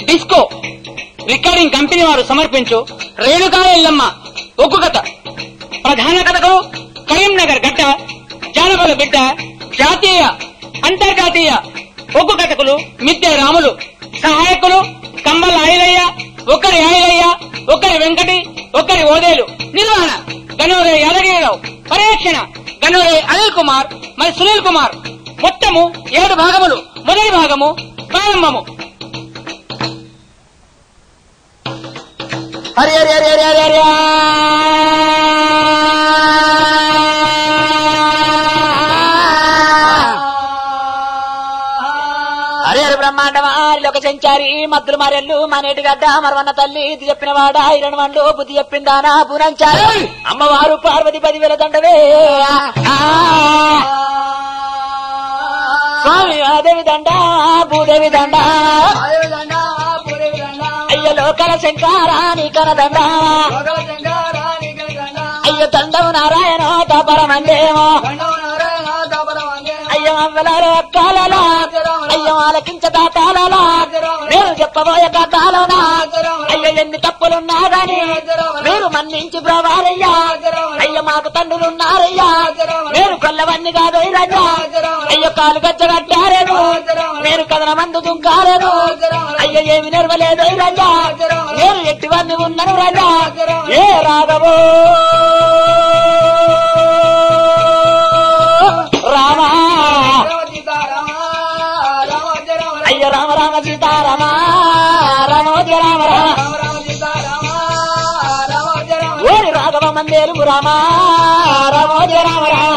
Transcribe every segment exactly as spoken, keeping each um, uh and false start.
Disco recording company వారు సమర్పించు రేణుకా ఎల్లమ్మ ఒగ్గు కథ. ప్రధాన కథకు కరీంనగర్ గడ్డ జానపద బిడ్డ జాతీయ అంతర్జాతీయ ఒగ్గు కథకులు మిద్దె రాములు, సహాయకులు కంబల ఆయిలయ్య, ఒకరి ఆయిలయ్య, ఒకరి వెంకటి, ఒకరి ఓదేలు. నిర్వహణ గనూరే యాదగిరిరావు, పర్యవేక్షణ గనూరే అనిల్ కుమార్ మరి సునీల్ కుమార్. మొత్తము ఏడు భాగములు. మొదటి భాగము ప్రారంభము. హరి హరి హరి హరి హరి హరి హరి హరి బ్రహ్మాండమా లోక సంచారి మద్దులు మరెల్లు మనేటి గడ్డ మరవన్న తల్లి ఇది చెప్పిన వాడ ఇరణ వండు బుద్ధి చెప్పిందానా పూనంచారి అమ్మవారు పార్వతి పదివేల దండవే స్వామి ఆదేవి దండ భూదేవి దండ అయ్య లోకల శంకారాని కనదండ అయ్య దండవు నారాయణ దాపరమండేమో అయ్య అవ్వలారో అక్కాలలా అయ్య ఆలకించ దాతాలలా నేను చెప్పబోయే కథలోనా అయ్య ఎన్ని తప్పులున్నా గాని మీరు మన్నించి బ్రవారయ్యా అయ్య మాకు తండ్రులున్నారయ్యా మీరు కొల్లవన్నీ కాదు రజా అయ్య కాలు గజ్జ కట్టారేను మీరు కథన మందు దుంకారేను అయ్య ఏమి నెరవలేదు రజా నేను ఎట్టివన్నీ ఉన్నాను రజా ఏ రాఘవో రామా అయ్య రామ రామ సీతారామ రామోజ రామ రామ ఓరి రాఘవ మందేరు రామ రామోజ రామ రామ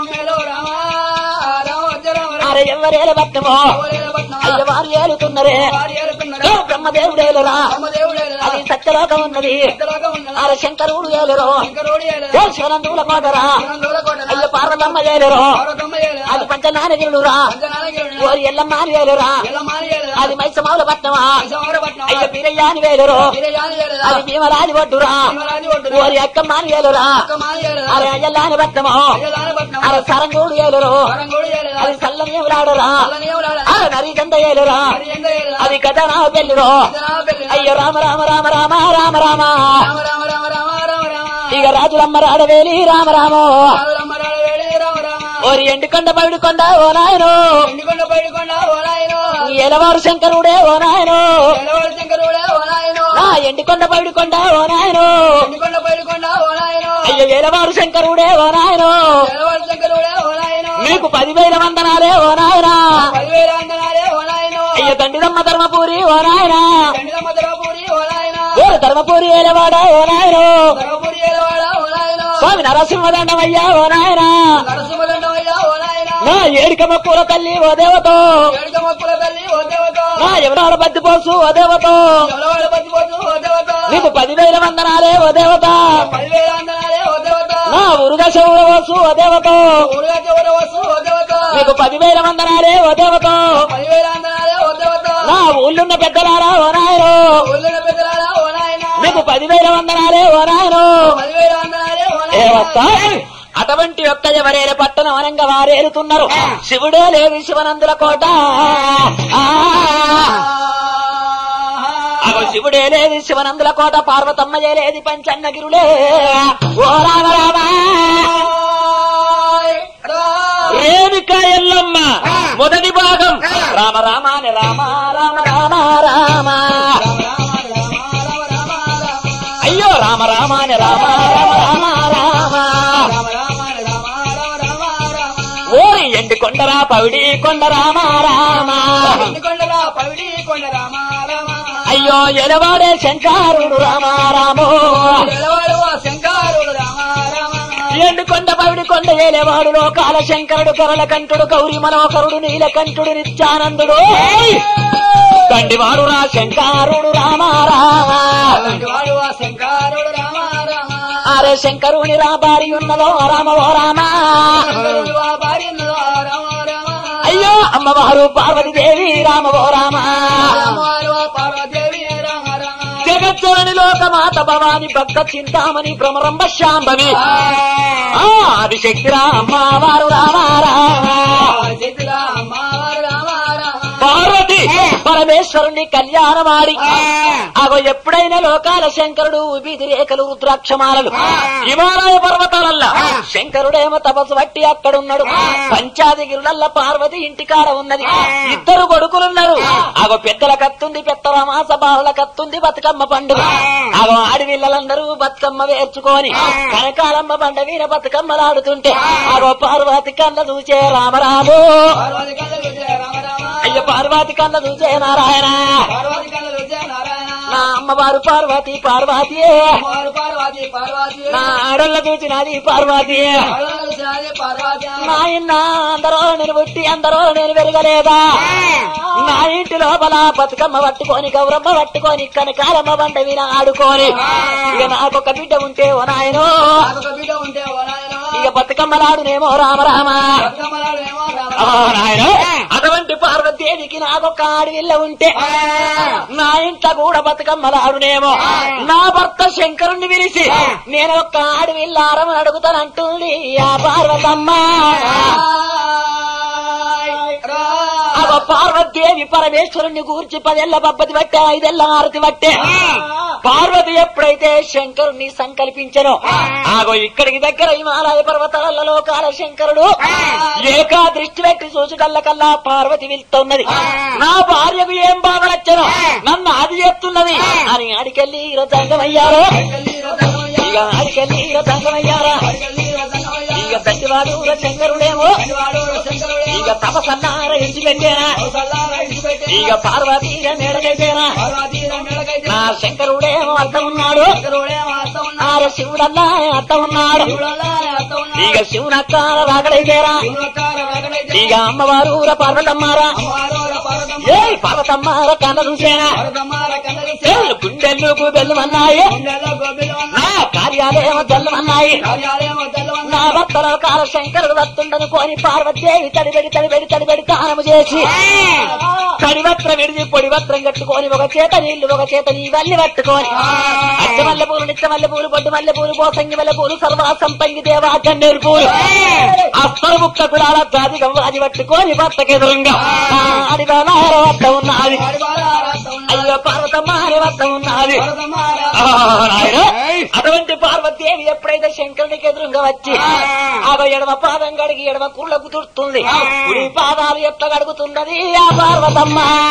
అరే ఎవరేలు భక్తమో అయ్య వారు ఏలుతున్నరే బ్రహ్మదేవుడేలురా అది సత్యలోకం ఉన్నది అరే శంకరుడు ఏలురు శివనందుల కోటరా అయ్య పార్వతమ్మ ఏలురు అది పంచనానగిరుడురా ఓరి ఎల్లమ్మ అని వేలురా అది మైసమావుల పట్నమా అయ్య పీరయ్య అని వేలురు అది భీమరాని ఒడ్డురా ఓరి అక్కమ్మ అని వేలురా అరే అయ్యల్లాని పట్నమా అరే సరంగూడు ఏలురు అది సల్లమేవులాడరా అరే నరిగంద ఏలురా అది కథ నా పెళ్ళిరో అయ్యో రామ రామ రామ రామ రామ రామ ఇక రాజులమ్మ రాడవేలి రామ రామో ఓరి ఎండుకొండ పవిడికొండ ఓ నాయనో ఎలవారు శంకరుడే ఓ నాయనో నా ఎండుకొండ పవిడికొండ ఓ నాయనో అయ్యో ఎలవారు శంకరుడే ఓ నాయనో మీకు పదివేల వందనాలే ఓ నాయనా అయ్యో దండిదమ్మ ధర్మపూరి ఓ నాయనా ఓ ధర్మపూరి ఏలవాడ ఓ నాయనో స్వామి నరసింహదండమయ్యా ఓ నాయనా నా ఏడికమ్మ పూల తల్లి ఓ దేవతో నా ఎవరాడ బద్దిపోసు ఓ దేవతో నీకు పదివేల వందనాలే ఓ దేవత నా ఉరుగా శౌరవసు ఓ దేవతో నీకు పదివేల వందనాలే ఓ దేవతో నా ఊళ్ళున్న పెద్దలారా ఓ నాయనో మీకు పదివేల వందనాలే ఓ నాయనో అటువంటి యొక్క ఎవరేల పట్టణం అనంగా వారేరుతున్నారు శివుడే లేదు శివనందుల కోట అగో శివుడే లేదు శివనందుల కోట పార్వతమ్మయే లేదు పంచన్నగిరులే ఓ రామ రామ రేణుకా ఎల్లమ్మ మొదటి భాగం రామ రామాని రామ రామ రామ రామ అయ్యో రామ రామాని రామ రామ రామ రామ ఓరి ఎండి కొండరా పవిడి కొండ రామ రామ అయ్యో ఎలవాడే శంకారుడు రామ రామో ఎండు కొండ పవిడి కొండ ఏలేవాడు లోకాల శంకరుడు కరల కంఠుడు గౌరీ మనోహరుడు నీలకంఠుడు నిత్యానందుడు దండివాడు రా శంకారుడు రామ రామ అరే శంకరుని రా భారీ ఉన్నదో రామవో రామ అయ్యో అమ్మవారు పార్వతీదేవి రామవో రామ జగచ్చరణి లోకమాత భవాని భక్త చింతామణి భ్రమరంభ శాంభవి ఆదిశక్తిరా అమ్మవారు రామ రామ పార్వతి పరమేశ్వరుణ్ణి కళ్యాణమాడి అగో ఎప్పుడైనా లోకాల శంకరుడు వీధి రేఖలు రుద్రాక్షమాలలు హిమాలయ పర్వతాలల్లా శంకరుడేమో తపస్సు బట్టి అక్కడున్నాడు. పంచాదిగిరులల్లా పార్వతి ఇంటికాడ ఉన్నది. ఇద్దరు కొడుకులున్నారు. అగో పెద్దల కత్తుంది పెద్దల మాస బాల కత్తుంది బతుకమ్మ పండుగ. అగో ఆడివిళ్ళలందరూ బతుకమ్మ వేర్చుకొని కనకాలమ్మ బండ వీర బతుకమ్మలాడుతుంటే అగో పార్వతి కళ్ళ చూచే రామరాము అయ్య పార్వతి కళ్ళ చూచే నారాయణ నా అమ్మవారు పార్వతి పార్వతి నా ఆడళ్ళ చూచినది పార్వతి నాయన అందరూ నేను పుట్టి అందరూ నేను వెరగలేదా నా ఇంటి లోపల బతుకమ్మ పట్టుకొని గౌరమ్మ పట్టుకొని కనకాలమ్మ బండ విన ఆడుకొని ఇక నాకొక బిడ్డ ఉంటే ఓ నాయనో ఇక బతుకమ్మలాడునేమో రామరామ నాయన అటువంటి పార్వతీదేవికి నాకొక ఆడవిల్ల ఉంటే నా ఇంట్లో కూడా బతుకమ్మలాడునేమో. నా భర్త శంకరుణ్ణి పిలిచి నేను ఒక్క ఆడవిల్లారమని అడుగుతానంటుంది ఆ పార్వతమ్మ. అగో పార్వతీదేవి పరమేశ్వరుణ్ణి గూర్చి పదేళ్ల పబ్బతి పట్టే ఐదేళ్ల హారతి పట్టే పార్వతి ఎప్పుడైతే శంకరుణ్ణి సంకల్పించను ఆగో ఇక్కడికి దగ్గర హిమాలయ పర్వతాల లోకాల శంకరుడు ఏకా దృష్టి పెట్టి చూచుకల్ల కల్లా పార్వతి వెళ్తున్నది. నా భార్యకు ఏం బాధలచ్చను నన్ను అది చెప్తున్నది అని ఆడికెళ్ళి రతంగమయ్యారో ఇక ఆడికెళ్ళి రతంగమయ్యారా ఇక దట్టివాడు శంకరుడేమో ఇక తపసన్నార ఇడిచిపెట్టేనా ఇక పార్వతీ మేడకైతేనా నా శంకరుడేమో అర్థం ఉన్నాడు ఆర శివుడల్లా అర్థం ఉన్నాడు ఇక శివునక్క రాగడైతేరా ఇక అమ్మవారు పార్వతమ్మారా ఏ పార్వతమ్మార కన్న చూసేనా గుండెల్లుకు బెల్లమన్నాయి నా కార్యాలయం జల్లమన్నాయి నా భక్తుల కాల శంకరుడు వస్తుండను కోని పార్వతీదేవి తడిబెడి తడిబెడి తడిబెడి తానము చేసి తడివత్రం విడిచి పొడివత్రం కట్టుకొని ఒక చేత నీళ్లు ఒక చేత నీ వల్లి పట్టుకొని అచ్చ మల్లె పూలు నిత్య మల్లె పూలు బొడ్డు మల్లె పూలు పోసంగి మల్లె పూలు సర్వాసంపంగి దేవా గన్నేరు పూలు అస్తరు ముక్క కులాల జాతి గవ్వాది పట్టుకొని భర్తకెదురుగా అడిగారు వద్ద ఉన్నది అయ్యో పార్వతమ్మ అని వద్ద ఉన్నది. అటువంటి పార్వతీదేవి ఎప్పుడైతే శంకరునికి ఎదురుగా వచ్చి ఆమె ఎడమ పాదం కడిగి ఎడమ కుళ్ళకు తుడుతుంది కుడి పాదాలు ఎట్లా కడుగుతున్నది ఆ పార్వతమ్మ.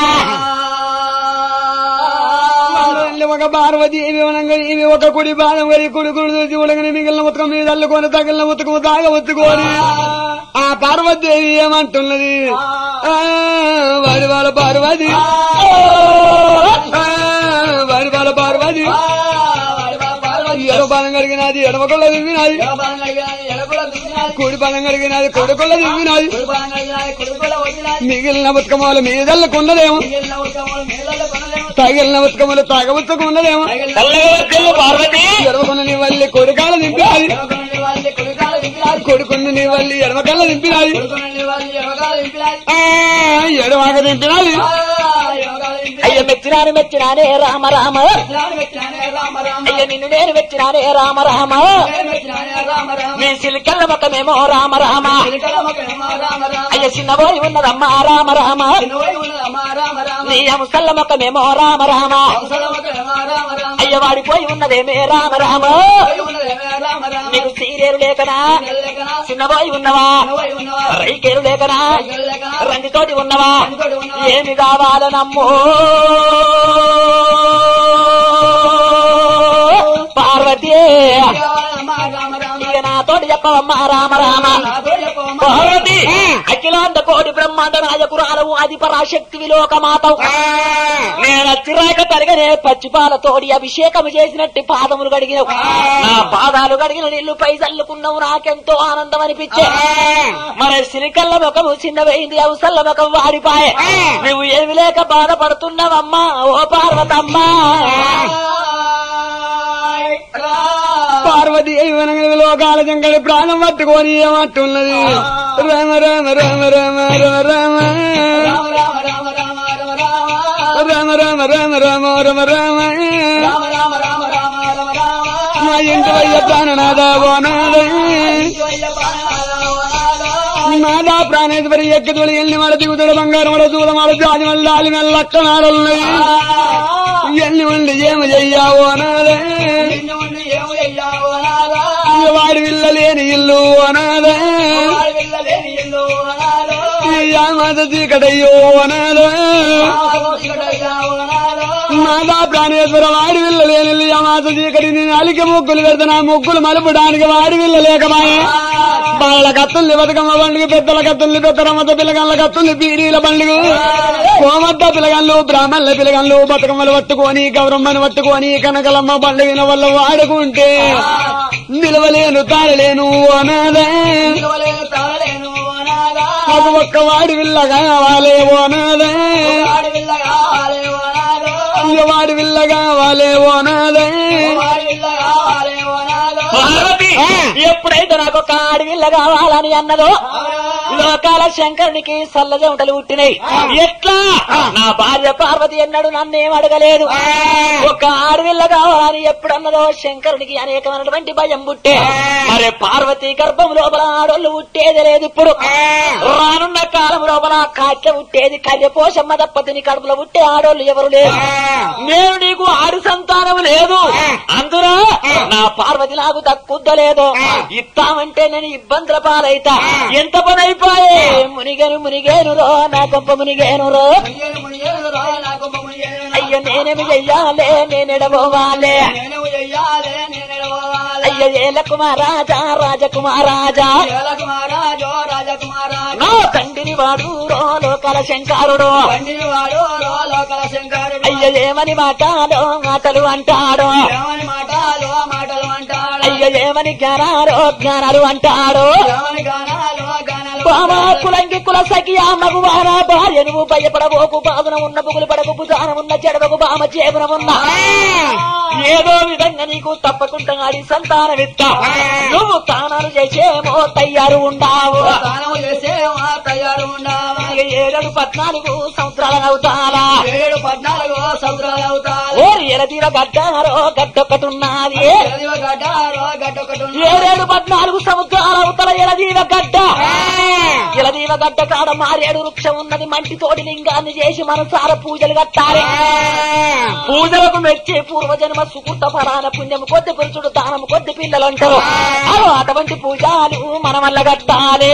ఒక పార్వతీదేవి ఇవి ఒక కుడి పాదం కడిగి కుడి కుడి చూసి ఉడగని మిగిలిన ఉతకం మీద అల్లుకొని తగిలిన ఉతకము తాగ ఉత్తుకొని ఆ పార్వతీదేవి ఏమంటున్నది వారి వాళ్ళ పార్వతి వారి వాళ్ళ పార్వతి ఎడమ పాదం కడిగినది ఎడమ కొల్ల దివ్వినది కుడి పాదం కడిగినది కొడి కొల్ల దివ్వినది మిగిలిన ఉతకముల మీదల్లుకున్నదేమో తగిలిన ఉతకములు తాగవచ్చుకున్నదేమో పార్వతి ఎడమకొన్న నీ వల్లి కొడికాల దింపినది కొడుకున్న నీ వల్లి ఎడమకల్ల దింపినది ఎడమాక దింపినది అయ్య మెచ్చినాను మెచ్చినానే రామ రామ అయ్య నిన్ను నేను మెచ్చినానే రామ రామ నీ సిలికల్ల ముఖమేమో రామ రామ అయ్య చిన్నబోయి ఉన్నదమ్మా రామ రామ నీ అంశల్ల ముఖమేమో రామ రామ అయ్య వాడిపోయి ఉన్నదేమే రామ రామ నీకు సీరేరు లేకనా చిన్నబోయి ఉన్నవా రైకేరు లేకనా రంజితోటి ఉన్నవా ఏమి కావాలనమ్మో పార్వతీ నాతోటి చెప్పవమ్మా రామ రామ పార్వతి అఖిలాండ కోటి బ్రహ్మాండ నాయకురాలవు అది పరాశక్తి విలోక మాతవు నేను అచ్చిరాక తరగనే పచ్చిపాలతోడి అభిషేకం చేసినట్టు పాదములు కడిగినవు నా పాదాలు కడిగిన నీళ్లు పై చల్లుకున్నావు నాకెంతో ఆనందం అనిపించే మరి సిరికల్ల ముఖము చిన్నవైంది అవసల్ల ముఖం వాడిపాయే నువ్వు ఏమి లేక బాధపడుతున్నావమ్మా ఓ పార్వతమ్మా పార్వతి లోకాల జంగడి ప్రాణం పట్టుకొని ఏమంటున్నది రామ రామ రామ రామ రామ రామ రామ రామ రామ రామ రామ రామ మా ఇంటి వయ్య ప్రాణనాథ బోనాద నాదా ప్రాణేశ్వరి ఎక్కదోడు ఎల్లి మడ దిగుతాడు బంగారం మడ దూరం మడ జాతి మళ్ళీ ఆలి మెల్ల అక్కనాడున్నాయి ఎన్ని ఉండి ఏమి చెయ్యావో అనాదే వాడి విల్లలేని ఇల్లు అనాదే మాత చీకటయ్యో అనాదే నాదా ప్రాణేశ్వర వాడి విల్లలేని మాత చీకటి నేను అలికి ముగ్గులు పెడతాను ఆ ముగ్గులు మలుపడానికి వాడి విల్ల లేకమాయే బాల కత్తుల్ని బతుకమ్మ పండుగ పెద్దల కత్తుల్ని పెద్దరమ్మత పిల్లగాళ్ళ కత్తుల్ని పీడీల పండుగ కోమద్ద పిల్లగాళ్ళు బ్రాహ్మణుల పిల్లగాళ్ళు బతుకమ్మలు పట్టుకొని గౌరమ్మను పట్టుకొని కనకలమ్మ పండుగన వల్ల వాడుకుంటే నిలవలేను తాళలేను అనాదే అది ఒక్క వాడి విల్ల కావాలే ఓనాదే వాడి విల్ల కావాలే ఓనాదే ఎప్పుడైతే నాకు ఒక ఆడవిల్ల కావాలని అన్నదో లోకాల శంకరునికి సల్లజంటలు పుట్టినాయి. ఎట్లా నా భార్య పార్వతి ఎన్నడు నన్నేం అడగలేదు. ఒక ఆడవిల్ల కావాలని ఎప్పుడన్నదో శంకరునికి అనేకమైనటువంటి భయం పుట్టే. మరి పార్వతి గర్భం లోపల ఆడోళ్ళు పుట్టేది లేదు. ఇప్పుడు రానున్న కాలం లోపల కాట్ల పుట్టేది కళ్యపోషమ్మ తప్పతిని కడుపులో పుట్టే ఆడోళ్ళు ఎవరు లేరు. నేను నీకు ఆడు సంతానం లేదు. అందులో నా పార్వతి నాకు దక్కుద్దలేదు. ఇస్తామంటే నేను ఇబ్బందుల పాలైతా. ఎంత పని అయిపోయే మునిగేను మునిగేను రో నా గొప్ప మునిగేను రో. అయ్యో నేనేమి చెయ్యాలే నేనెడబోవాలే. అయ్యో ఏల కుమారాజా రాజకుమారాజా నా తండ్రిని వాడు రో లోకల శంకరుడు. అయ్యో ఏమని మాటలో మాటలు అంటాడు. అయ్యో ఏమని జ్ఞానాలు జ్ఞానాలు అంటాడు. బామా కులంగి కుల సఖియా మగువాన భార్య నువ్వు భయపడబోకు. బాధన ఉన్న బుగులు పడకు భుజానం ఉన్న చెడవకు బామ చేపనం ఉన్న ఏదో విధంగా నీకు తప్పకుండా ఆడి సంతానం ఇస్తా. నువ్వు తానాలు చేసేమో తయారు ఉండావు. ఏడు పద్నాలుగు సంవత్సరాలు అవుతారా ఏడు పద్నాలుగు సంవత్సరాలు అవుతారు. ఓరి ఎలదీవ గడ్డారో గడ్డొక్కటున్నది. ఏడేడు పద్నాలుగు సంవత్సరాలు అవుతారా ఎలదీవ గడ్డ. ఎలదీవ గడ్డ కాడ మారేడు వృక్షం ఉన్నది. మంటి తోటి లింగాన్ని చేసి మనసార పూజలు కట్టాలి. పూజలకు మెచ్చి పూర్వజన్మ సుకృత ఫలాన పుణ్యం కొద్ది పురుషుడు దానం కొద్ది పిల్లలు అంటారు. అటువంటి పూజలు మన వల్ల కట్టాలి.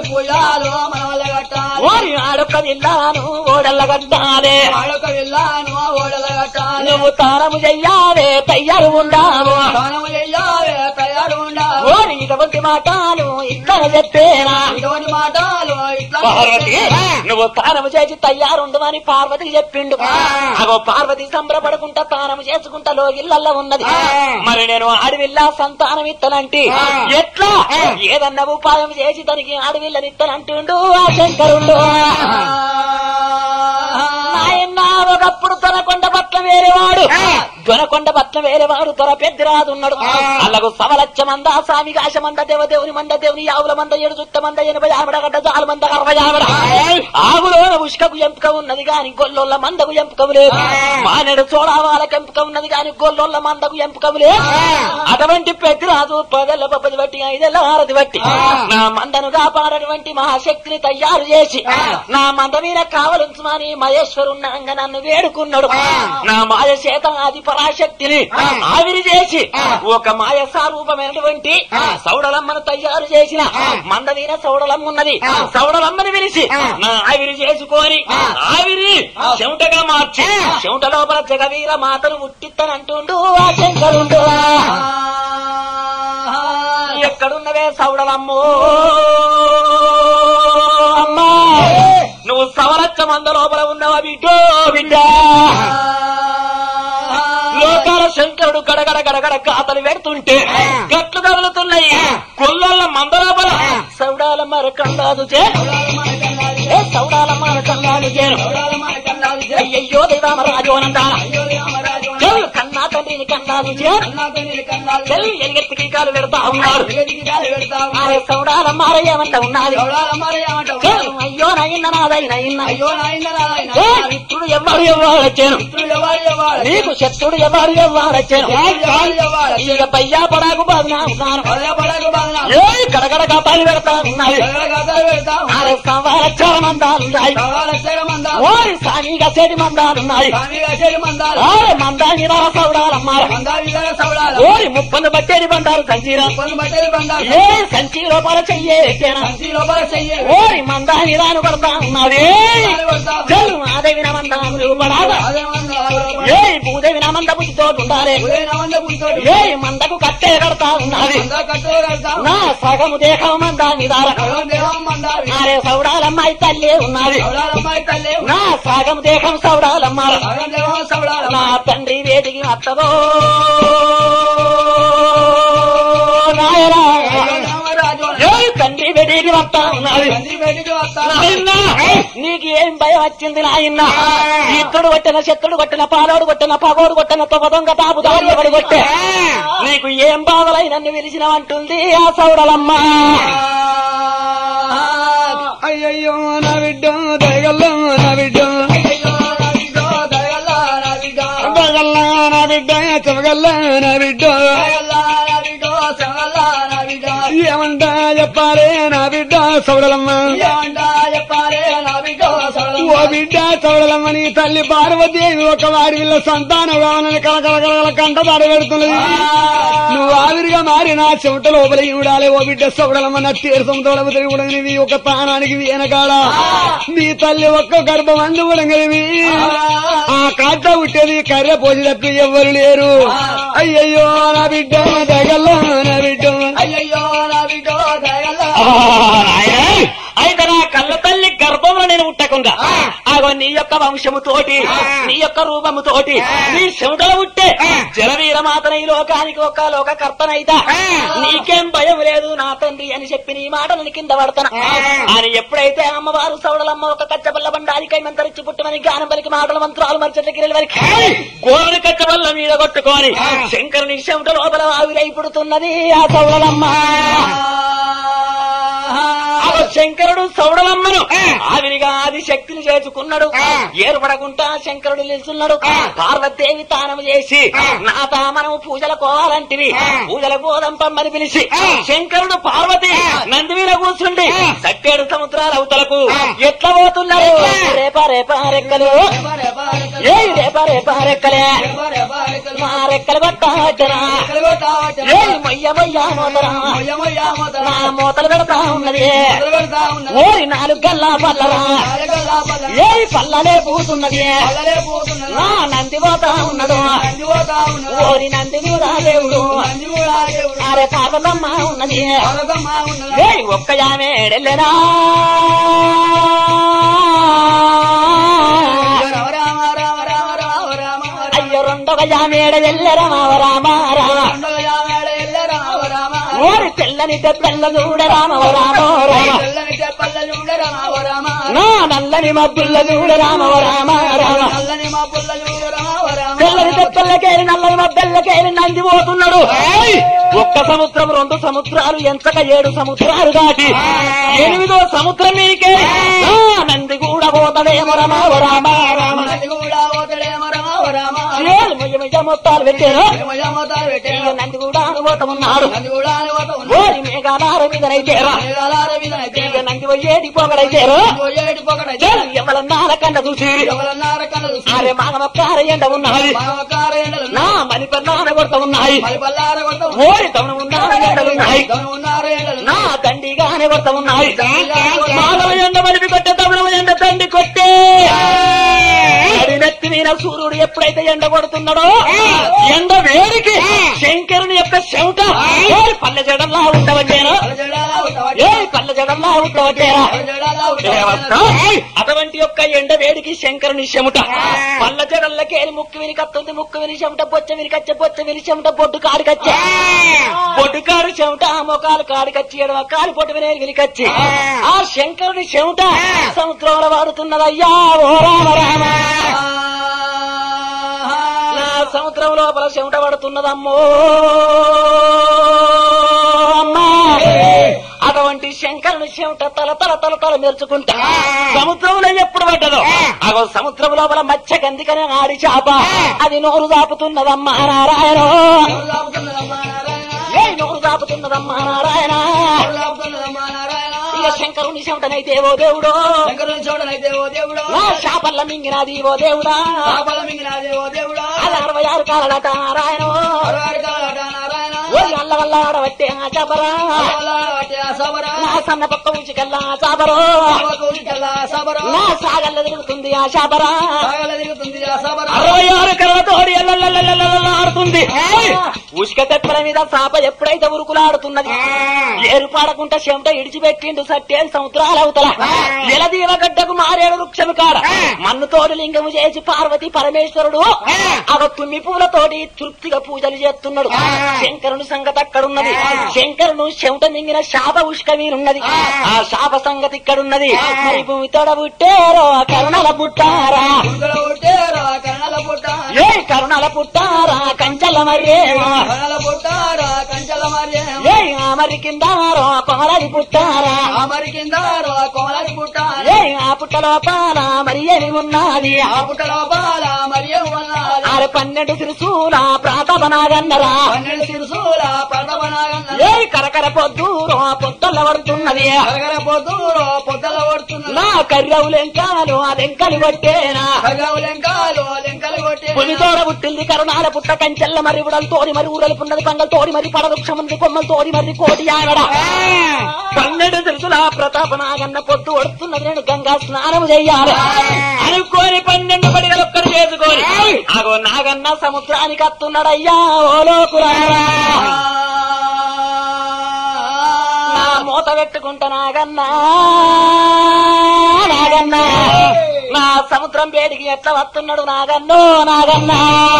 ఓరి ఆడొక్క విల్లాను ఓడల్ల కట్టాలి. నువ్వు తానము చెయ్యాలే తయారు ఉండావు. ఓరి ఇటువంటి మాటలు ఇట్లా చెప్పేనా. పార్వతి నువ్వు తానము చేసి తయారుండమని పార్వతికి చెప్పిండు. అగో పార్వతి సంబరపడుకుంటా తానము చేసుకుంటా లోగిళ్ళల్లో ఉన్నది. మరి నేను ఆడవిల్లా సంతానం ఇత్తనంటే ఎట్లా ఏదన్నా ఉపాయం చేసి తనకి ఆడవిల్లని ఇత్తనంటుండు ఆ శంకరుండు. నాయన్నా ఒకప్పుడు తొనకొండ పట్ల వేరేవాడు దొనకొండ పట్ల వేరేవాడు దొర పెద్దరాదున్నాడు. అలాగూ సవలచ్చ మంద సామి కాశ మంద దేవదేవుని మంద దేవుని ఆవుల మంద ఏడు చుట్ట మంద ఎనభై ఆవిడ గడ్డ జాల మంద అరవై ఆవిడ. ఆవులోన ఉష్కకు ఎంపిక ఉన్నది గాని గొల్లోళ్ళ మందకు ఎంపికవు లేదు. మానేడు చోడావాళ్ళకి ఎంపిక ఉన్నది గాని గొల్లోళ్ళ మందకు ఎంపికవు లేదు. అటువంటి పెద్దరాజు పదెల్ల పప్పది బట్టి ఐదెల్ల ఆరది బట్టి నా మందను కాపాడటువంటి మహాశక్తిని తయారు చేసి నా మంద మీద కావలుంచమని మహేశ్వరున్నాంగా నన్ను వేడుకున్నాడు. నా మాయ చేత ఆది పరాశక్తిని ఆవిరి చేసి ఒక మాయ సారూపమైనటువంటి సౌడలమ్మను తయారు చేసిన మందవీన సౌడలమ్మ ఉన్నది. సౌడలమ్మని పిలిచి నా ఆవిరి చేసుకొని ఆవిరి చెమటగా మార్చి చెమట లోపల జగవీర మాతను ముట్టిత్తనంటుండు ఆ శంకరుండు. ఎక్కడున్నవే సౌడలమ్మో అమ్మా నువ్వు సవలచ్చ మంద లోపల ఉన్నావా బిడ్డో బిడ్డ. లోకాల శంకరుడు గడగడ గడగడ కాతలు పెడుతుంటే గట్లు కదులుతున్నాయి. కొల్లల మంద లోపల సౌడాల మరకండాదు చే సౌడాల మరకండాదు చేరు. అయ్యయ్యో దేవామరాజోనందా కన్నా తండ్రిని కన్నాదు చేరు ఎలుగెత్తికి కాలు పెడతా ఉన్నాడు. సౌడాల మారయ్యమంట ఉన్నది. అయ్యో నైన్న నాదైన మిత్రుడు ఎవరు ఎవరు వచ్చాను నీకు శత్రుడు ఎవరు ఎవరు వచ్చాను. ఇక పయ్యా పడాకు బాధ ఏ కడగ గడగడ గతాలు పెడతా ఉన్నాయి అరే సవాలక్షర మందాలున్నాయి ఓరి సానిగా చెడి మందాలున్నాయి ఓరి మందాని రా సౌడాలమ్మా ఓరి ముప్పను బట్టేది బండారు సంచీరా ఏ సంచి లోపల చెయ్యే ఓరి మందాని రాను పడతా ఉన్నది చలు మాదేవి నమందాములు పడాదా ఏ భూదేవి నమంద బుద్ధితో ఉండాలి ఏ మందకు కట్టే కడతా ఉన్నది నా సగము దేహం మందాని దార అరే సౌడాలమ్మాయి తల్లి ఉన్నది నా సగం దేహం సౌడాలమ్మ నా తండ్రి వేదికి అత్తదో నాయనా తండ్రి వేదికి వస్తా ఉన్నది నాయనా నీకు ఏం భయం వచ్చింది నాయన ఇతడు కొట్టిన శత్రుడు కొట్టిన పాలోడు కొట్టిన పగోడు కొట్టిన తొమ్మ దొంగ తాపు ఎవడు కొట్టే నీకు ఏం బాధలై నన్ను పిలిచినవంటుంది ఆ సౌడలమ్మ అయ్యయ్యో నా బిడ్డ దయగల్లో నా బిడ్డ దయగల్లా నా బిడ్డ చెమగల్లా నా బిడ్డ ఏమంటా చెప్పారే నా బిడ్డ సౌడలమ్మ ఓ బిడ్డ సౌడలమ్మ నీ తల్లి పార్వతీదేవి ఒక వాడి వీళ్ళ సంతాన భావనని కలకల కలకల కంట దాడి పెడుతున్నది నువ్వు ఆవిరిగా మారి నా చెమట లోపల చూడాలి ఓ బిడ్డ సౌడలమ్మ నా తీర్థం తోడబుతరి ఉడగనివి ఒక తానానికి వెనకాడ నీ తల్లి ఒక్క గర్భమందు ఉడగనివి ఆ కాట ఉట్టేది కర్రె పోసి తప్పి ఎవ్వరు లేరు అయ్యయ్యో నా బిడ్డ దగల్లో నా బిడ్డ అయ్యయ్యో నా బిడ్డ అయితే నా కళ్ళ తల్లి గర్భంలో నేను ఉట్టకుండా అగో నీ యొక్క వంశము తోటి నీ యొక్క రూపము తోటి నీ చెమటలు ఉట్టే జలవీర మాతన ఈ లోకానికి ఒక లోక కర్తనైతా నీకేం భయం లేదు నా తండ్రి అని చెప్పి నీ మాటలను కింద పడతాను అని ఎప్పుడైతే అమ్మవారు సౌడలమ్మ ఒక కచ్చబల్ల బండారికై మంతరిచ్చి పుట్టమని గానం పలికి మాటల మంత్రాలు మరిచెట్ల గిరెల వరకు గోరుని కచ్చబల్ల మీద కొట్టుకొని శంకరుని చెమట లోపల ఆవిరై పుడుతున్నది ఆ సౌడలమ్మ శంకరుడు సౌడలమ్మను ఆవిరిగా ఆది శక్తిని చేసుకున్నాడు ఏర్పడకుండా శంకరుడు నిలుచున్నాడు పార్వతీదేవి తానము చేసి నా తామనము పూజలు కోవాలంటివి పూజల పోదాం పమ్మని పిలిచి శంకరుడు పార్వతి నంది మీద కూర్చుండి సట్టేడు సముద్రాల అవతలకు ఎట్లా పోతున్నారు రేపా రేపా రెక్కలు ఏ రేపా రేపా రెక్కలే మా రెక్కలు కొట్టరా ఏ మొయ్య మొయ్య మోతరా నా మోతలు పెడతా ఉన్నది ఓరి నాలుగు గల్లా పల్లరా ఏ పల్లలే పూతున్నది నా నంది పోతా ఉన్నడు ఓరి నంది కూడా దేవుడు అరే పాపమ్మ ఉన్నది ఏ ఒక్క యామేడెళ్ళరా అయ్యో రెండవ యామేడ వెళ్ళరా రామ రామ ఓరి తెల్లని తెల్ల చూడ రామ రామ రామ నా నల్లని మబ్బుల్ల చూడ రామ రామ రామ తెల్లని తెప్పల్లకేరి నల్లని మబ్బెల్లకేరి నంది పోతున్నాడు ఒక్క సముద్రం రెండు సముద్రాలు ఎంచక ఏడు సముద్రాలు దాటి ఎనిమిదో సముద్రం మీకే నంది కూడా పోతాడేమో రామ రామ రామ మొత్తాలు పెట్టారు నంది కూడా అనుభూతమున్నాడు ఓరి మేఘాలార మీదనైతేరా నంది పోయేటి పొగడైతేరు ఎవరన్నార కండ చూసి అరే మానవకార ఎండ ఉన్నది నా మణిపల్లార కొడత ఉన్నాయి ఓరి తమను ఉన్నార ఎండలున్నాయి నా దండిగానే కొడత ఉన్నాయి మానవ ఎండ మలిపి కొట్టే తమను ఎండ దండి కొట్టే నెత్తి మీద సూర్యుడు ఎప్పుడైతే ఎండ కొడుతున్నాడో ఎండ వేడికి శంకరుని యొక్క చెమట పల్లె జడంలా ఉండవచ్చేనా ఏ పల్లె జడంలా ఉండవచ్చేనా అటువంటి యొక్క ఎండ వేడికి శంకరుని చెమట పల్లె జడల్లకేరి ముక్కు విని కత్తుంది ముక్కు విని చెమట బొచ్చ వినికచ్చే బొచ్చ విని చెమట బొడ్డు కాడికచ్చే బొడ్డు కాడు చెమట మొకాలు కాడికచ్చి ఎడమ కాలు పొట్టు వినే వినికచ్చి ఆ శంకరుని చెమట సముద్రంలో వాడుతున్నదయ్యా ఓ రామ రామ నా సముద్రం లోపల చెమట పడుతున్నదమ్మో అమ్మా అటువంటి శంకరుని చెమట తల తల తల తల మెరుచుకుంటా సముద్రంలో ఎప్పుడు పడ్డదో అగో సముద్రం లోపల మత్స్య గందికనే ఆడి చేప అది నోరు దాపుతున్నదమ్మా నారాయణ ఏ నోరు దాపుతున్నదమ్మా నారాయణ శంకరుని చెమటనైతే ఓ దేవుడో శంకరుని చూడనైతే ఓ దేవుడా నా శాపల్ల మింగినది ఓ దేవుడా పాపల మింగినాదే ఓ దేవుడా అది అరవై ఆరు కాలట నారాయణ అరవారికాలట నారాయణ ఓ అల్ల వల్ల ఆడబట్టే ఆ చాపరా అట్టే ఆ సబరా నా సన్న పక్క ఉంచుకెళ్ళా ఆ చాపరో కోరికల్లా సబరా నా సాగల్ల తిరుగుతుంది ఆ చాపరా సాగల తిరుగుతుంది ఆ సబరా అరవై ఆరు కళ్ళతోడి ఆడుతుంది ఉష్క తెప్పల మీద చాప ఎప్పుడైతే ఉరుకులాడుతున్నది ఏరుపాడకుంటా చెమట ఇడిచిపెట్టిండు సట్టేడు సముద్రాల అవతల జలదీవగడ్డకు మారేడు వృక్షము కాడ మన్నుతోడు లింగము చేసి పార్వతి పరమేశ్వరుడు అవ తుమ్మి పూలతోటి తృప్తిగా పూజలు చేస్తున్నాడు శంకరుని సంగతి అక్కడున్నది శంకరును చెమట మింగిన శాప ఉష్క మీరున్నది ఆ శాప సంగతి ఇక్కడున్నది మరి భూమి తోడ పుట్టారో కరుణల పుట్టారా కన్నల పుట్ట ఏ కరుణల పుట్టారా కంచల మర్యేమో కన్నల పుట్టారా కంచల మరి ఏ మరి కిందారో కొమరది పుట్టారా మరి కింద కోమలకి పుట్ట ఏ ఆ పుట్టలో పాల మరి ఏమి ఉన్నది ఆ పుట్టలో బాల మరియు ఉన్నది ఆరు పన్నెండు సిరుసూల ప్రాతపనాగన్నరా పన్నెండు సిరుసూల పడవనాగన్న ఏ కరకర పొద్దురో పొత్తల పడుతున్నది కరగర పొద్దురో పొద్దల పడుతున్నది నా కర్రవు లెంకాలు ఆ లెంకలు కొట్టేనా కరగవు లెంకాలు లెంకలు కొట్టి పులితోడ పుట్టింది కరుణాల పుట్ట కంచెల్ల మరి ఉడలు తోడి మరి ఊరలు పున్నది పంగలు తోడి మరి పడవృక్షముంది కొమ్మలు తోడి మరి కోటి ఆగడ పన్నెండు తెలుసులా ప్రతాపనాగన్న పొద్దు వడుతున్నది నేను గంగా స్నానం చెయ్యాలి అనుకోని పన్నెండు పడిగలు ఒక్కరు చేసుకొని అగో నాగన్న సముద్రానికి అత్తున్నాడయ్యా ఓ లోకులారా నా మూత పెట్టుకుంటా నాగన్నా నాగన్నా నా సముద్రం వేడికి ఎట్లా వస్తున్నాడు నాగన్నో నాగన్నా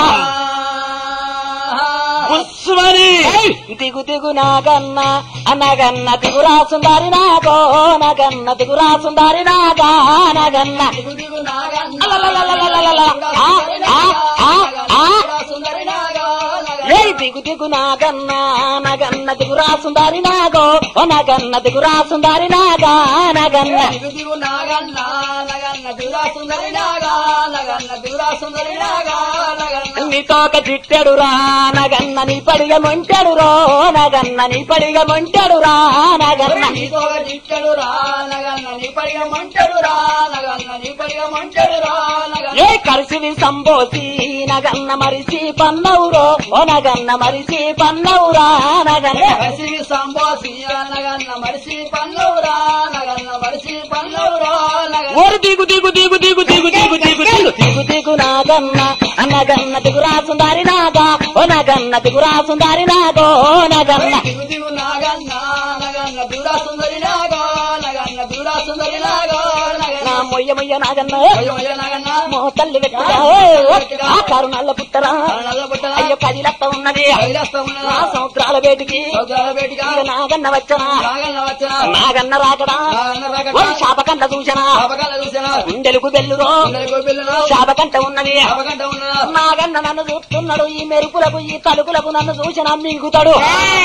పుష్మని దిగు దిగు నాగన్న అనగన్న దిగురా సుందారి నాగో నగన్న దిగురా సుందారి నాగా నగన్న దిగు నాగన్న అలలలలలలలల. ఆ, ఆ, ఆ, ఆ. సుందరి నాగా ఏ దిగు దిగు నాగన్న నగన్న దిగురా సుందారి నాగో ఓ నగన్న దిగురా సుందారి నాగా నగన్న దిగు దిగు నాగన్న నగన్న దిగురా సుందరి నాగా నగన్న దిగురా సుందరి నాగా నగన్న నీతోక చిట్టెడు రా నగన్న నీ పడిగ మొంటెడు రో నగన్న నీ పడిగ మొంటెడు రా నగన్న నీతో చిట్టడు రా నగన్న నీ పడిగ మంటడు రా నగన్న నీ పడిగ మంటడు రా నగన్న ఏ కలిసిని సంబోసి నగన్న మరిసి పన్నవురో ఓ నగన్న మరిసి పన్నవురా నగన్న మరిసి సంబోసి నగన్న మరిసి పల్లవురా నగన్న మరిసి పల్లవురా నగన్న ఓరు దిగు దిగు దిగు దిగు దిగు దిగు దిగు దిగు దిగు దిగు నాగన్న అన్నగన్న దిగురా సుందారి నాగా ఓ నగన్న దిగురా సుందారి నాగో ఓ నగన్న దిగు దిగు నాగన్న నగన్న దిగురా సుందరి నాగా నగన్న దిగురా సుందరి నాగా నా నగన్న మొయ్య మొయ్య నాగన్న అయ్యో అయ్యో నగన్న మో తల్లి వెట్టుగా ఆ కరుణల్ల పుట్టరా నల్ల పుట్టరా అయ్యో కదిలత్త ఉన్నది కైలాసం నా ఉన్నదా సముద్రాల వేటికి సౌదాల బేటిగా ఇక నాగన్న వచ్చనా నాగన్న వచ్చా నాగన్న రాకడా నాగన్న ఓ రాకడా శాపకంట చూసనా పాపకాల చూసానా గుండెలకు బెల్లురో అందరికీ పిల్లలు శాపకంట ఉన్నది పాపకంట ఉన్నదా నాగన్న నన్ను చూస్తున్నాడు ఈ మెరుపులకు ఈ తలుపులకు నన్ను చూసిన మింగుతాడు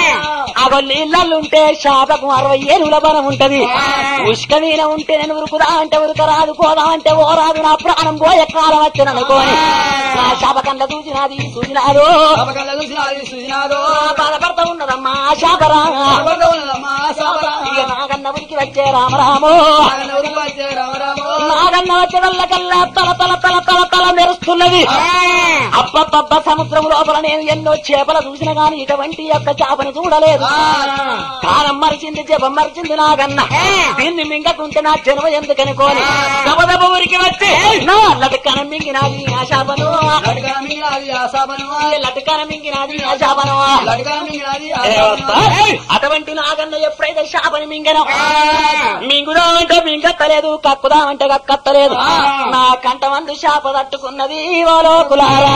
అగో నీళ్ళల్లుంటే శాపకు అరవై ఏనుల బలం ఉంటది ఉష్క మీద ఉంటే నేను ఉరుకుదా అంటే ఉరుక రాదు పోదా అంటే ఓ రాదు నా ప్రాణం పోయే కాలం వచ్చిన అనుకోని నా శాపకంట చూసినది చూసినాడు పాపకాల చూసినాది చూసినాదో బాధపడతా ఉన్నదమ్మా ఆ శాపరా పాపకంట ఉన్నదమ్మా సాబరా ఇక నాగన్న ఉరికి వచ్చే రామరామో నాగన్న ఊరికి వచ్చే రామరామో నాగన్న వచ్చే వల్లకల్లా తల తల తల తల తల మెరుస్తున్నది అబ్బబ్బబ్బ సముద్రం లోపల నేను ఎన్నో చేపలు చూసిన గాని ఇటువంటి యొక్క చేపను చూడలేదు కాలం మరిచింది జపం మరిచింది నాగన్న దీన్ని మింగకుంటే నా జన్మ ఎందుకనుకోని దబదబ ఊరికి వచ్చి నా లటకన మింగినాది ఆ చేపను లటకా మింగినాది ఆ సాబను లటకన మింగినాది ఆ చేపను లటకా మింగినాది ఆ ఏ వస్తా? సాబను అటువంటి నాగన్న ఎప్పుడైతే శాపని మింగను మింగుదామంటే మింగత్తలేదు కక్కుదామంటే కక్కత్తలేదు నా కంట మందు శాప తట్టుకున్నది ఓ లోకులారా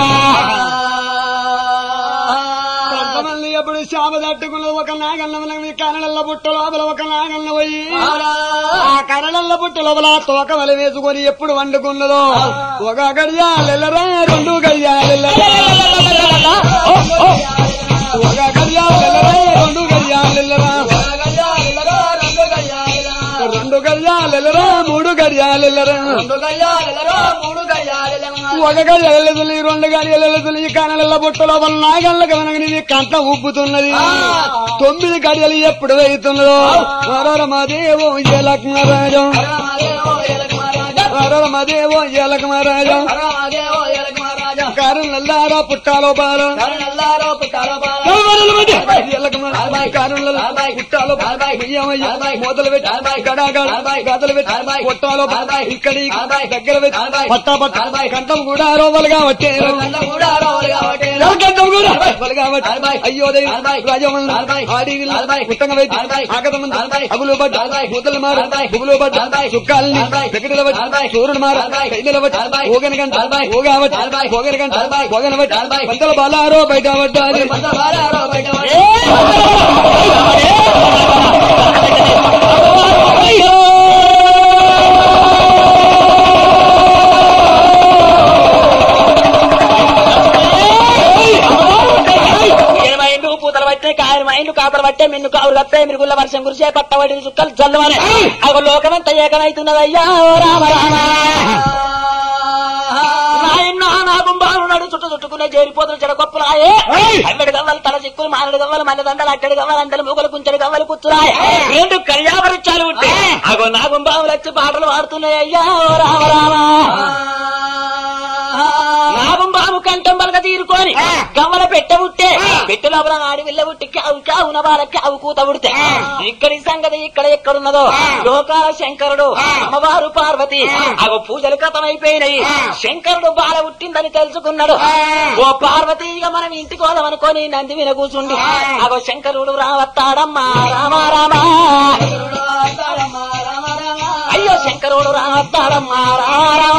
కొంతమంది ఎప్పుడు శాప తట్టుకున్నది ఒక నాగన్న కన్నడల్ల పుట్ట లోపల ఒక నాగన్న పోయి ఆ కన్నడల్ల పుట్ట లోపల తోక వల వేసుకొని ఎప్పుడు వండుకున్నదో ఒక గడియాలెల్లరా రెండు గడియాలెల్లరా ఒక గడియాలెల్లరా రెండు గడియాలెల్లరా రెండు గడియాలెల్లరా మూడు గడియాలెల్లరా ఒక గడి ఎల్లెదులు రెండు గడి ఎల్లెదులు ఈ కనల బుట్ట లోపల నాగళ్ళ కనగని కంట ఉబ్బుతున్నది తొమ్మిది గడియలు ఎప్పుడు వెళ్తున్నదో రమదేవో లక్ష్మరాజం రమదేవో లక్ష్మరాజం కారులల్లారా పుట్టాలో బాలం పుట్టాలో మొదలు పెట్టి గడాగడ గదలు పెట్టి పుట్టాలో ఇక్కడి దగ్గర పెట్టి పట్టా పట్ట కంఠం కూడా రోవలుగా వచ్చారు కంఠం కూడా కాబట్టి అయ్యో రాజమంది ఆడి పుట్టంగా పెట్టి ఆగతమంది అగులు పడ్డ కూతలు మారు గుబులు పడ్డ చుక్కాలని దగ్గర పట్టి సూర్యుడు మారు కైదల పట్టి ఓగన గంట ఓగా పట్టి ఓగన గంట ఓగన పట్టి పంతల బాలారో బయట పడ్డాలి పూతలు పట్టే కాయలు మైండ్లు కాపలు పట్టే మిన్ను కావులు కప్పే మిరుగుల వర్షం కురిసే పట్టబడి చుక్కలు చల్లమని ఒక లోకమంత ఏకమైతున్నదయ్యా రామ రామ నాడు చుట్టూ చుట్టుకునే చేరిపోతున్న చెడ గొప్పలాయే అల్లడి గవ్వలు తల చిక్కులు మానడు గవ్వలు మల్ల దండలు అట్టడి గవ్వలు అందలు మూగలు కుంచెడు గవ్వలు కూర్చురాయి రెండు కళ్యాణవృక్షాలు ఉంటే అగో నాగుంబావులు వచ్చి పాటలు పాడుతున్నాయి అయ్యా రామ రామ నాగుంబాబు కంఠం బలక తీరుకొని గవ్వల పెట్ట ఉట్టే పెట్టె లోపల ఆడి విల్ల ఉట్టి కావు కావున బాల కావు కూత ఉడితే ఇక్కడి సంగతి ఇక్కడ ఎక్కడున్నదో లోకాల శంకరుడు అమ్మవారు పార్వతి అగో పూజలు కథమైపోయినాయి శంకరుడు బాల ఉట్టిందని తెలుసుకున్నాడు ఓ పార్వతి ఇక మనం ఇంటికి పోదామనుకొని నంది విన కూర్చుండి అగో శంకరుడు రావత్తాడమ్మా రామా రామా అయ్యో శంకరుడు రావత్తాడమ్మా రామా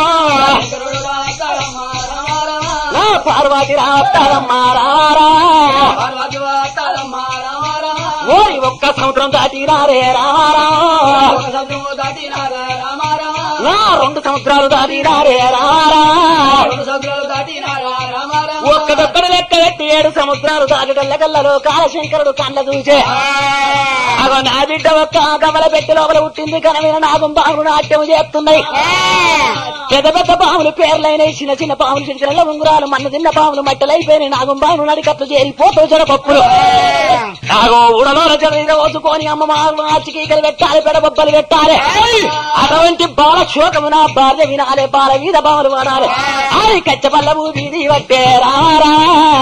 నా పార్వతి రావత్తాడమ్మా రామా ఓరి ఒక్క సముద్రం దాటినారే రామా నా రెండు సముద్రాలు దాటినారే రామా ఒక్కదొక్కడు లెక్క పెట్టి ఏడు సముద్రాలు దాటిటల్లగల్లలో కాలశంకరుడు కళ్ళ చూసే అగో నా బిడ్డ ఒక్క గమల పెట్టి లోపల పుట్టింది కనమైన నాగం పాములు నాట్యం చేస్తున్నాయి పెద్ద పెద్ద పాములు పేర్లైనాయి చిన్న చిన్న పాములు చిన్న చిన్న ఉంగురాలు మన్న తిన్న పాములు మట్టలైపోయినాయి నాగం పాములు నడికట్లు చేరిపోతూ చెడపప్పులు నాగో ఉడలో చెడ ఓసుకొని అమ్మ మాలు ఆచికీకలు పెట్టాలి పెడబొబ్బలు పెట్టాలి అటువంటి బాల శోకము నా భార్య వినాలి బాల వీధ పాములు వాడాలి అది కచ్చపల్లవు వీధి పట్టే రారా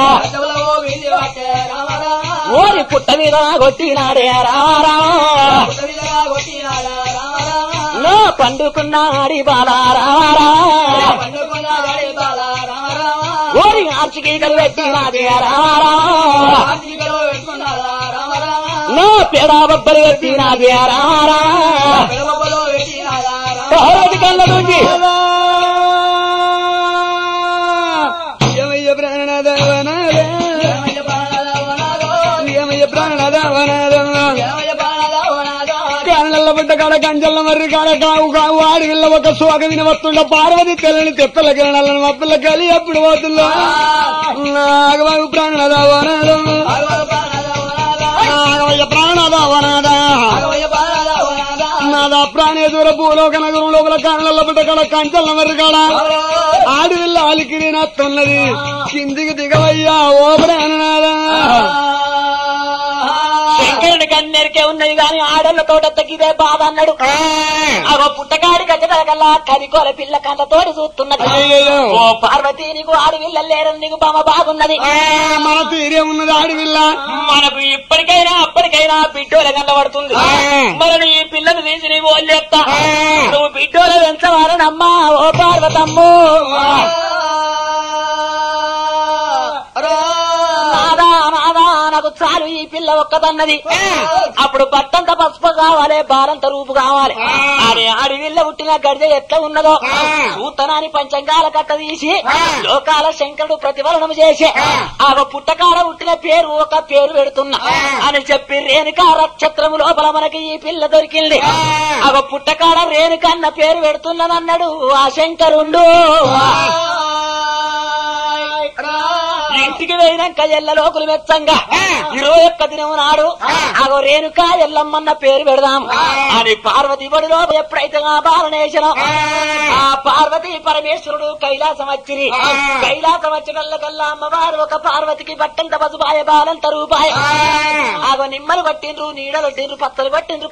ఓరి పుట్ట మీద కొట్టినాడే రారా లో పండుకున్నాడి బాల రారా ఓరి ఆర్చికీకలు పెట్టినాడే రారా లో పేడా బొబ్బలు పెట్టినాడే రారా కళ్ళ నుంచి పుట్ట కాడ కంచెల్ల మర్రి కాడ కావు కావు ఆడి విల్ల ఒక సోక విన వస్తుండ పార్వతి తెల్లని తెప్పల కిరణాలను మప్పల కలి ఎప్పుడు పోతుందో నాగబాబు ప్రాణదా ప్రాణదా వనాదా నాదా ప్రాణేశ్వర భూలోక నగరం లోపల కాళ్ళ పుట్ట కాడ కంచెల్ల మర్రి కాడ ఆడి విల్ల అలికిరి నత్తున్నది కిందికి దిగవయ్యా ఓ ప్రాణనాదా శంకరుడి కన్నెరికే ఉన్నది గాని ఆడళ్ళ తోటెత్తకిదే బాధ అన్నాడు అగో పుట్టకాడి గజగలగల్లా కరికోల పిల్ల కంటతోటి చూస్తున్నది ఓ పార్వతి నీకు ఆడవిల్ల లేరని నీకు బామ బాగున్నది మన తీరే ఉన్నది ఆడవిల్ల మనకు ఇప్పటికైనా అప్పటికైనా బిడ్డోల కనబడుతుంది మరి ఈ పిల్లను తీసి నీవు వదిలేస్తా నువ్వు బిడ్డోల పెంచవారనమ్మా ఓ పార్వతమ్ము నాకు చాలు ఈ పిల్ల ఒక్కదన్నది అప్పుడు పట్టంత పసుపు కావాలి బాలంత రూపు కావాలి అని ఆడి విల్ల పుట్టిన గడిజ ఎట్లా ఉన్నదో సూతనాన్ని పంచంగాల కట్ట తీసి లోకాల శంకరుడు ప్రతిఫలనం చేసి ఆ పుట్టకాడ పుట్టిన పేరు ఒక పేరు పెడుతున్నా అని చెప్పి రేణుకా నక్షత్రము లోపల మనకి ఈ పిల్ల దొరికింది ఆ పుట్టకాడ రేణుకన్న పేరు పెడుతున్నానన్నాడు ఆ శంకరుండు ఇంటికి పోయినాక ఎల్ల లోకులు మెచ్చంగా ఇరవై ఒక్క దినం నాడు అగో రేణుకా ఎల్లమ్మన్న పేరు పెడదాం అని పార్వతి బడిలో ఎప్పుడైతే ఆ బాలనేశనం ఆ పార్వతి పరమేశ్వరుడు కైలాసం వచ్చిరి కైలాసం వచ్చగల్లకల్లా అమ్మవారు ఒక పార్వతికి బట్టంత పసుపాయ బాలంత రూపాయ ఆగో నిమ్మలు పట్టిండ్రు నీడలు పట్టిండ్రు పత్తలు పట్టిండ్రు